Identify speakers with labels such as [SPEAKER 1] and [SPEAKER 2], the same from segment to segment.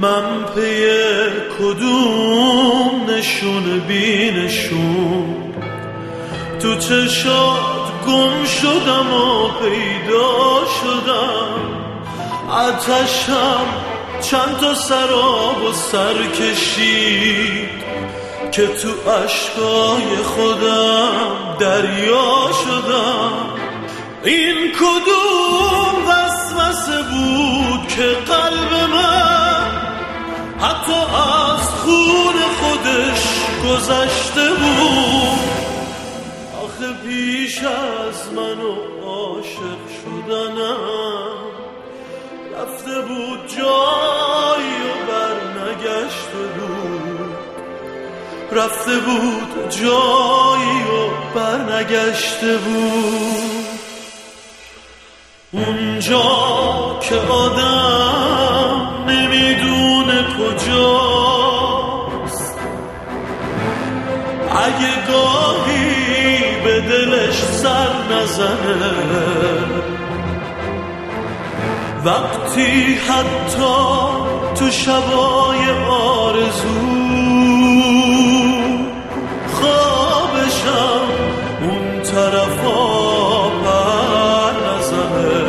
[SPEAKER 1] من پی کدوم نشون بی نشون تو چشات گم شدم و پیدا شدم. آتشم چند تا سراب و سر کشید که تو عشقای خودم دریا شدم. این کدوم وسوسه بود که قلب من حتی از خون خودش گذشته بود. آخه پیش از منو عاشق شدنم رفته بود جایی و بر نگشته بود، رفته بود جایی و بر نگشته بود. اونجا که آدم نمیدونه کجاست، اگه گاهی به دلش سر نزنه، وقتی حتی تو شبای آرزو خوابشم اون طرفا پر نزنه.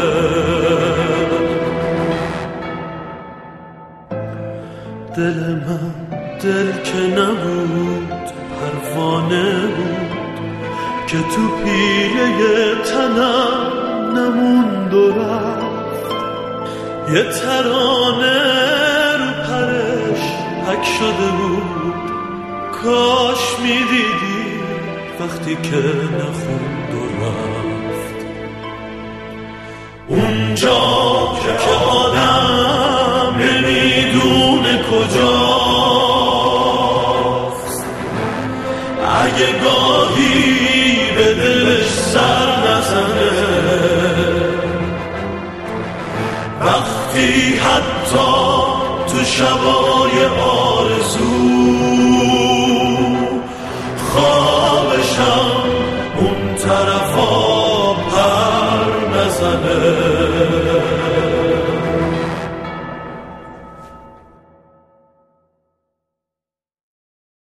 [SPEAKER 1] دل من دل که نبود پروانه بود که تو پیله تنم نموند و رفت. یه ترانه رو پرش حک شده بود، کاش میدیدی وقتی که نخوند و رفت. اونجا که آدم نمیدونه کجاست، اگه گاهی به دلش سر نزنه، وقتی حتی تو شبای آرزو